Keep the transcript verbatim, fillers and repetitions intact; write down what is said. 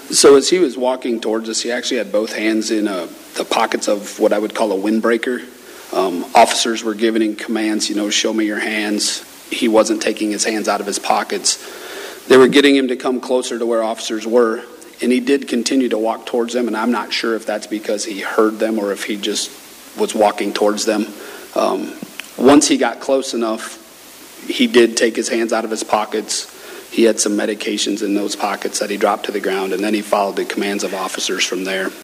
So as he was walking towards us, he actually had both hands in uh, the pockets of what I would call a windbreaker. Um, officers were giving him commands, you know, show me your hands. He wasn't taking his hands out of his pockets. They were getting him to come closer to where officers were, and he did continue to walk towards them, and I'm not sure if that's because he heard them or if he just was walking towards them. Um, once he got close enough, he did take his hands out of his pockets. He had some medications in those pockets that he dropped to the ground, and then he followed the commands of officers from there.